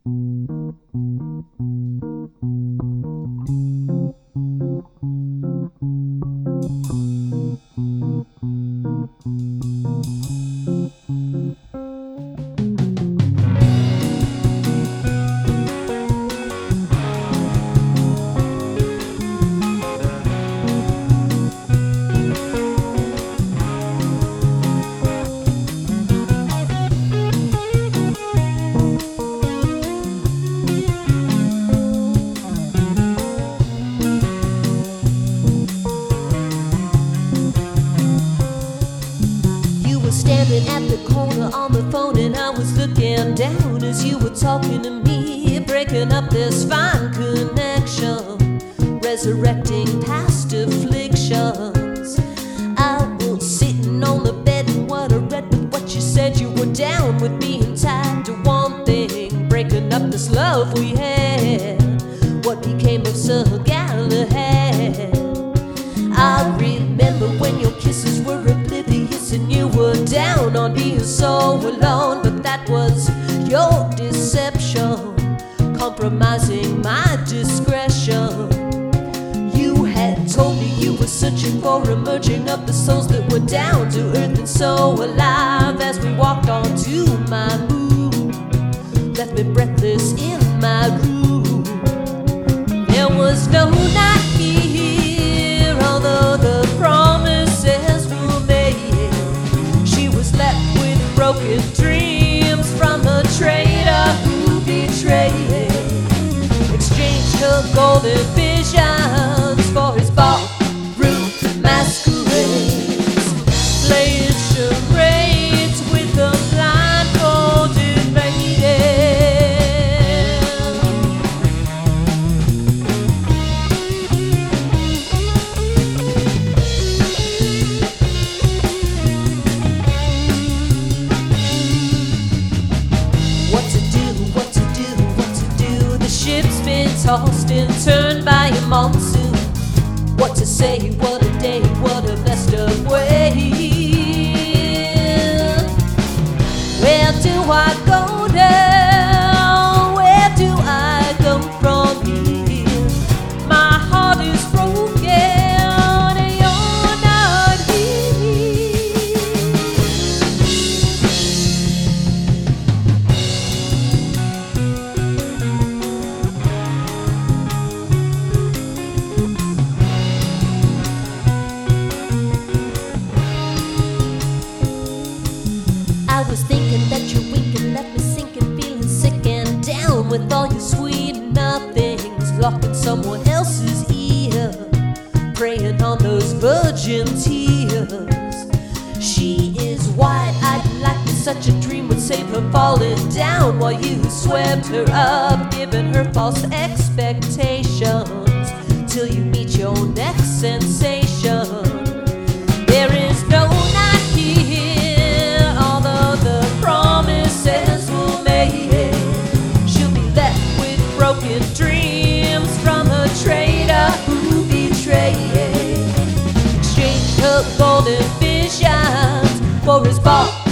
Standing at the corner on the phone, and I was looking down as you were talking to me, breaking up this fine connection, resurrecting past afflictions. I was sitting on the bed and what I read with what you said. You were down with being tied to one thing, breaking up this love we had. What became of Sir Galahad? I remember when your kisses were oblivious and you were down on being so alone, but that was your deception, compromising my discretion. You had told me you were searching for a merging of the souls that were down to earth and so alive. As we walked onto my moon, left me breathless in my room. There was no night here, although the promises were made. She was left with broken dreams from a traitor who betrayed, exchanged her golden visions for his ballroom masquerades, playing charades with a blindfolded maiden. Ship's been tossed and turned by a monsoon. What to say, what a day, what a best of ways. Where do I go now? Where do I go from here? My heart is broken and you're not here. I was thinking that you're winking, left me sinking, feeling sick and down with all your sweet nothings, locked in someone else's ear, preying on those virgin tears. She is wide-eyed like me, such a dream would save her falling down, while you swept her up, giving her false expectations, till you meet your next sensation. There is no night here, although the promises were made. She'll be left with broken dreams from a traitor who betrayed, exchanged her golden visions for his ball.